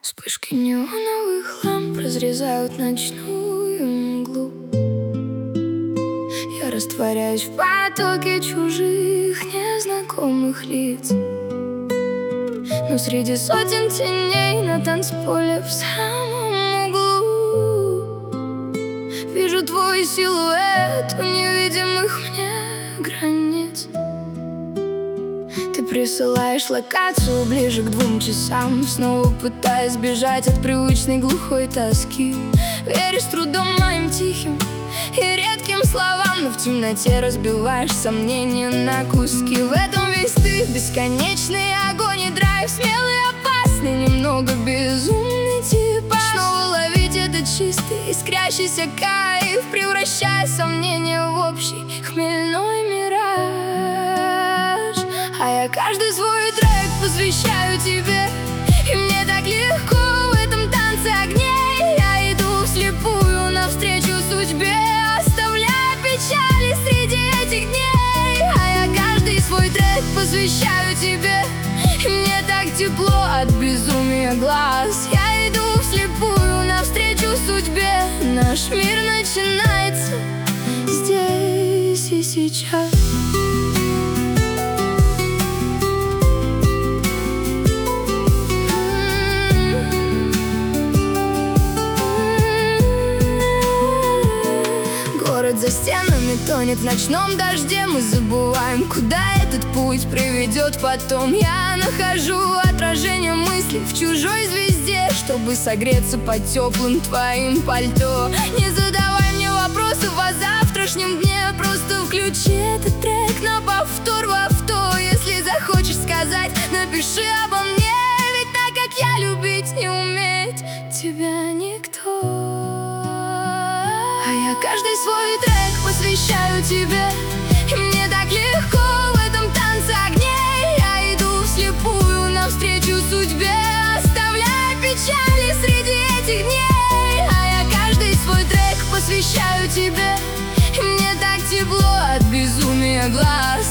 Вспышки неоновых ламп разрезают ночную мглу. Я растворяюсь в потоке чужих, незнакомых лиц. Но среди сотен теней на танцполе в самом углу вижу твой силуэт у невидимых мне границ. Ты присылаешь локацию ближе к 2 часам, снова пытаясь сбежать от привычной глухой тоски. Веришь с трудом моим тихим и редким словам, но в темноте разбиваешь сомнения на куски. В этом весь ты, бесконечный огонь и драйв, смелый, опасный, немного безумный типаж. Снова ловить этот чистый, искрящийся кайф, превращая сомнения в общий хмельной мираж. А я каждый свой трек посвящаю тебе, и мне так легко в этом танце огней. Я иду вслепую навстречу судьбе, оставляя печали среди этих дней. А я каждый свой трек посвящаю тебе, и мне так тепло от безумия глаз. Я иду вслепую навстречу судьбе, наш мир начинается здесь и сейчас. Город за стенами тонет в ночном дожде. Мы забываем, куда этот путь приведет потом. Я нахожу отражение мыслей в чужой звезде, чтобы согреться под теплым твоим пальто. Не задавай мне вопросов о завтрашнем дне, просто включи этот трек на повтор в авто. Если захочешь сказать, напиши обо мне, ведь так как я любить не уметь тебя никто. А я каждый свой трек посвящаю тебе, и мне так легко в этом танце огней. Я иду вслепую навстречу судьбе, оставляя печали среди этих дней. А я каждый свой трек посвящаю тебе, и мне так тепло от безумия глаз.